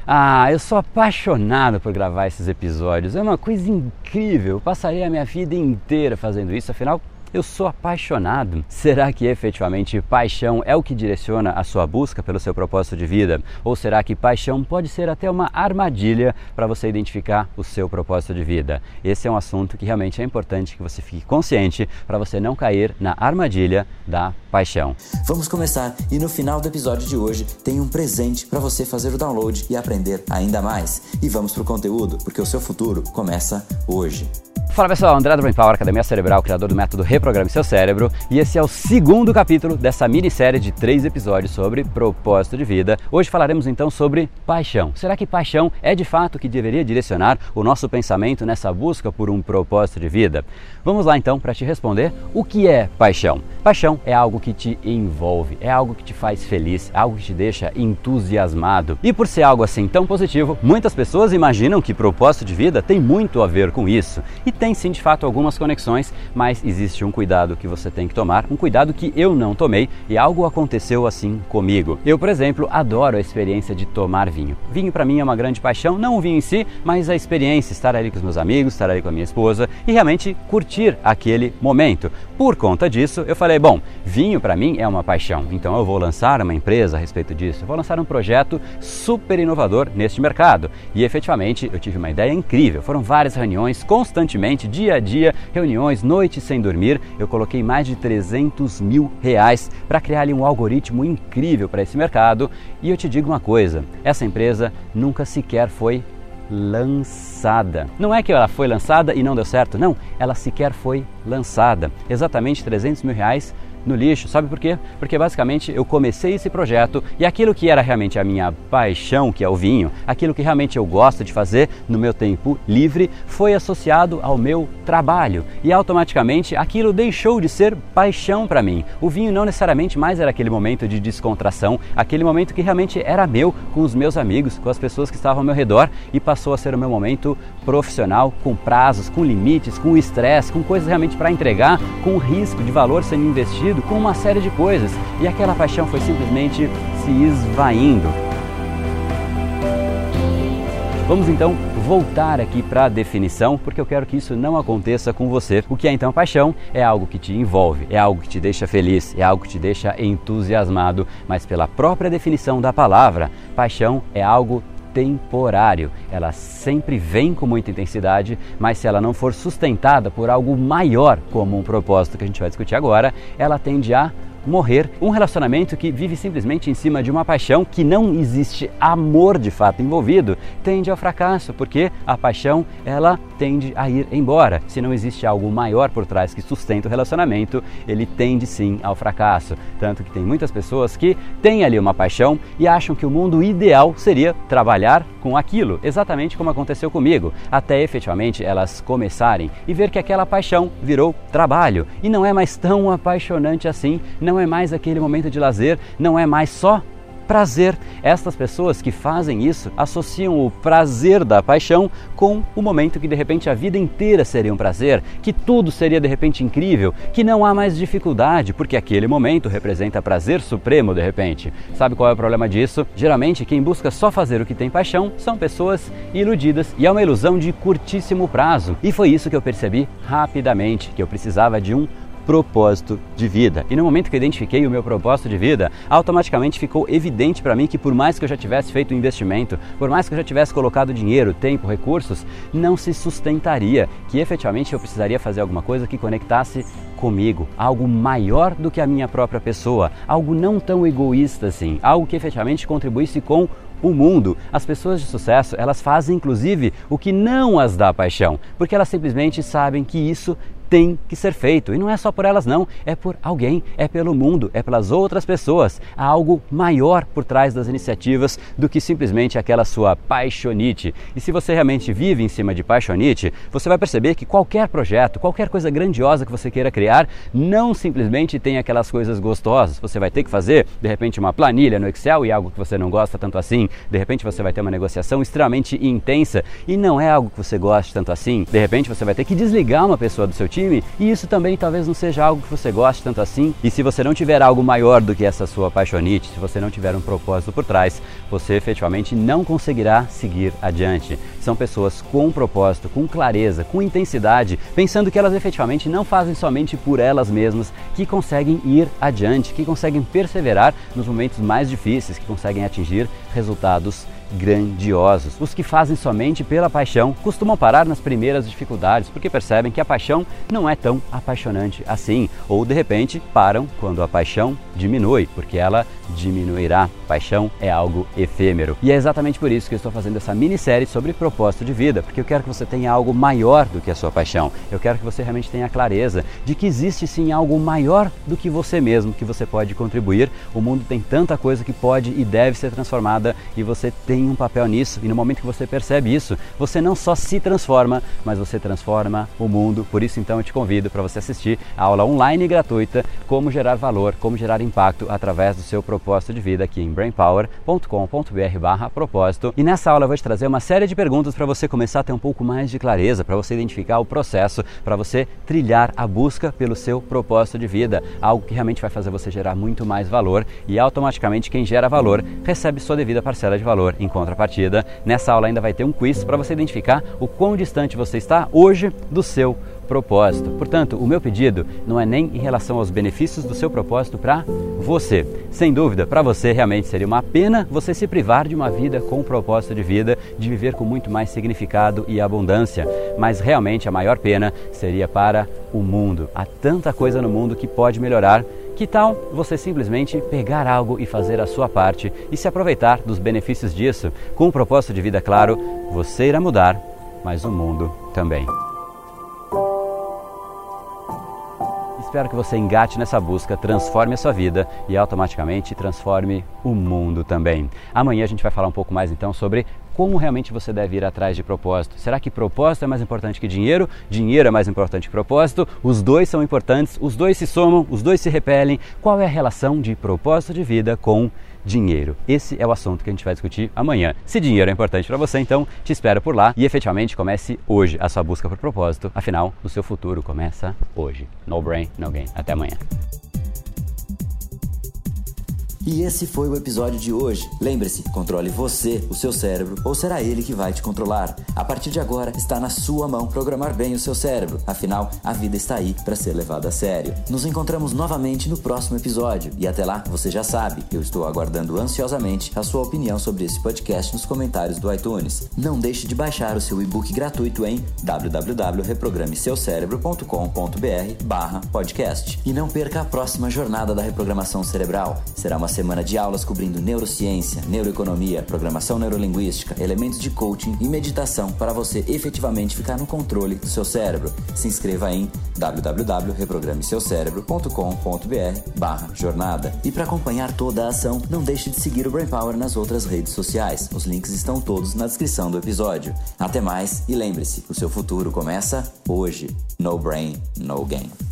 Eu sou apaixonado por gravar esses episódios, é uma coisa incrível, eu passarei a minha vida inteira fazendo isso, afinal eu sou apaixonado. Será que efetivamente paixão é o que direciona a sua busca pelo seu propósito de vida? Ou será que paixão pode ser até uma armadilha para você identificar o seu propósito de vida? Esse é um assunto que realmente é importante que você fique consciente para você não cair na armadilha da paixão. Vamos começar e no final do episódio de hoje tem um presente para você fazer o download e aprender ainda mais. E vamos pro conteúdo, porque o seu futuro começa hoje. Fala pessoal, André do Brain Power, Academia Cerebral, criador do método Reprograme Seu Cérebro, e esse é o segundo capítulo dessa minissérie de 3 episódios sobre propósito de vida. Hoje falaremos então sobre paixão. Será que paixão é de fato o que deveria direcionar o nosso pensamento nessa busca por um propósito de vida? Vamos lá então para te responder o que é paixão. Paixão é algo que te envolve, é algo que te faz feliz, é algo que te deixa entusiasmado. E por ser algo assim tão positivo, muitas pessoas imaginam que propósito de vida tem muito a ver com isso. E tem sim de fato algumas conexões, mas existe um cuidado que você tem que tomar, um cuidado que eu não tomei e algo aconteceu assim comigo. Eu, por exemplo, adoro a experiência de tomar vinho. Vinho para mim é uma grande paixão, não o vinho em si, mas a experiência, estar ali com os meus amigos, estar ali com a minha esposa e realmente curtir aquele momento. Por conta disso, eu falei, bom, vinho para mim é uma paixão, então eu vou lançar uma empresa a respeito disso, eu vou lançar um projeto super inovador neste mercado. E efetivamente eu tive uma ideia incrível, foram várias reuniões constantemente, dia a dia, reuniões, noites sem dormir. Eu coloquei mais de 300 mil reais para criar ali um algoritmo incrível para esse mercado. E eu te digo uma coisa, essa empresa nunca sequer foi lançada. Não é que ela foi lançada e não deu certo, não, ela sequer foi lançada. Exatamente 300 mil reais no lixo. Sabe por quê? Porque basicamente eu comecei esse projeto e aquilo que era realmente a minha paixão, que é o vinho, aquilo que realmente eu gosto de fazer no meu tempo livre, foi associado ao meu trabalho e automaticamente aquilo deixou de ser paixão para mim. O vinho não necessariamente mais era aquele momento de descontração, aquele momento que realmente era meu, com os meus amigos, com as pessoas que estavam ao meu redor, e passou a ser o meu momento profissional, com prazos, com limites, com estresse, com coisas realmente para entregar, com risco de valor sendo investido, com uma série de coisas, e aquela paixão foi simplesmente se esvaindo. Vamos então voltar aqui para a definição, porque eu quero que isso não aconteça com você. O que é então paixão? É algo que te envolve, é algo que te deixa feliz, é algo que te deixa entusiasmado, mas pela própria definição da palavra, paixão é algo temporário. Ela sempre vem com muita intensidade, mas se ela não for sustentada por algo maior, como um propósito que a gente vai discutir agora, ela tende a morrer. Um relacionamento que vive simplesmente em cima de uma paixão, que não existe amor de fato envolvido, tende ao fracasso, porque a paixão, ela tende a ir embora. Se não existe algo maior por trás que sustenta o relacionamento, ele tende sim ao fracasso. Tanto que tem muitas pessoas que têm ali uma paixão e acham que o mundo ideal seria trabalhar com aquilo, exatamente como aconteceu comigo, até efetivamente elas começarem e ver que aquela paixão virou trabalho e não é mais tão apaixonante assim, não é mais aquele momento de lazer, não é mais só prazer. Estas pessoas que fazem isso associam o prazer da paixão com o momento que de repente a vida inteira seria um prazer, que tudo seria de repente incrível, que não há mais dificuldade, porque aquele momento representa prazer supremo de repente. Sabe qual é o problema disso? Geralmente quem busca só fazer o que tem paixão são pessoas iludidas e é uma ilusão de curtíssimo prazo. E foi isso que eu percebi rapidamente, que eu precisava de um propósito de vida. E no momento que eu identifiquei o meu propósito de vida, automaticamente ficou evidente para mim que por mais que eu já tivesse feito um investimento, por mais que eu já tivesse colocado dinheiro, tempo, recursos, não se sustentaria, que efetivamente eu precisaria fazer alguma coisa que conectasse comigo, algo maior do que a minha própria pessoa, algo não tão egoísta assim, algo que efetivamente contribuísse com o mundo. As pessoas de sucesso, elas fazem inclusive o que não as dá paixão, porque elas simplesmente sabem que isso tem que ser feito. E não é só por elas não, é por alguém, é pelo mundo, é pelas outras pessoas. Há algo maior por trás das iniciativas do que simplesmente aquela sua paixonite. E se você realmente vive em cima de paixonite, você vai perceber que qualquer projeto, qualquer coisa grandiosa que você queira criar, não simplesmente tem aquelas coisas gostosas. Você vai ter que fazer, de repente, uma planilha no Excel e algo que você não gosta tanto assim. De repente você vai ter uma negociação extremamente intensa e não é algo que você goste tanto assim. De repente você vai ter que desligar uma pessoa do seu time, e isso também talvez não seja algo que você goste tanto assim. E se você não tiver algo maior do que essa sua paixonite, se você não tiver um propósito por trás, você efetivamente não conseguirá seguir adiante. São pessoas com propósito, com clareza, com intensidade, pensando que elas efetivamente não fazem somente por elas mesmas, que conseguem ir adiante, que conseguem perseverar nos momentos mais difíceis, que conseguem atingir resultados grandiosos. Os que fazem somente pela paixão costumam parar nas primeiras dificuldades, porque percebem que a paixão não é tão apaixonante assim, ou de repente param quando a paixão diminui, porque ela diminuirá. Paixão é algo efêmero. E é exatamente por isso que eu estou fazendo essa minissérie sobre propósito de vida, porque eu quero que você tenha algo maior do que a sua paixão. Eu quero que você realmente tenha clareza de que existe sim algo maior do que você mesmo, que você pode contribuir. O mundo tem tanta coisa que pode e deve ser transformada, e você tem um papel nisso. E no momento que você percebe isso, você não só se transforma, mas você transforma o mundo. Por isso então eu te convido para você assistir a aula online gratuita Como Gerar Valor, Como Gerar Impacto através do seu propósito de vida aqui em brainpower.com.br/propósito. E nessa aula eu vou te trazer uma série de perguntas para você começar a ter um pouco mais de clareza, para você identificar o processo, para você trilhar a busca pelo seu propósito de vida, algo que realmente vai fazer você gerar muito mais valor, e automaticamente quem gera valor recebe sua devida parcela de valor em contrapartida. Nessa aula ainda vai ter um quiz para você identificar o quão distante você está hoje do seu propósito. Portanto, o meu pedido não é nem em relação aos benefícios do seu propósito para você. Sem dúvida, para você realmente seria uma pena você se privar de uma vida com propósito de vida, de viver com muito mais significado e abundância. Mas realmente a maior pena seria para o mundo. Há tanta coisa no mundo que pode melhorar. Que tal você simplesmente pegar algo e fazer a sua parte e se aproveitar dos benefícios disso? Com um propósito de vida claro, você irá mudar, mas o mundo também. Espero que você engate nessa busca, transforme a sua vida e automaticamente transforme o mundo também. Amanhã a gente vai falar um pouco mais então sobre como realmente você deve ir atrás de propósito. Será que propósito é mais importante que dinheiro? Dinheiro é mais importante que propósito? Os dois são importantes, os dois se somam, os dois se repelem. Qual é a relação de propósito de vida com dinheiro? Esse é o assunto que a gente vai discutir amanhã. Se dinheiro é importante para você, então te espero por lá e efetivamente comece hoje a sua busca por propósito. Afinal, o seu futuro começa hoje. No brain, no gain. Até amanhã. E esse foi o episódio de hoje. Lembre-se, controle você, o seu cérebro, ou será ele que vai te controlar? A partir de agora, está na sua mão programar bem o seu cérebro. Afinal, a vida está aí para ser levada a sério. Nos encontramos novamente no próximo episódio. E até lá, você já sabe, eu estou aguardando ansiosamente a sua opinião sobre esse podcast nos comentários do iTunes. Não deixe de baixar o seu e-book gratuito em www.reprogrameseucerebro.com.br/podcast. E não perca a próxima jornada da reprogramação cerebral. Será uma semana de aulas cobrindo neurociência, neuroeconomia, programação neurolinguística, elementos de coaching e meditação para você efetivamente ficar no controle do seu cérebro. Se inscreva em www.reprogrameseucerebro.com.br/jornada. E para acompanhar toda a ação, não deixe de seguir o Brain Power nas outras redes sociais. Os links estão todos na descrição do episódio. Até mais e lembre-se, o seu futuro começa hoje. No brain, no gain.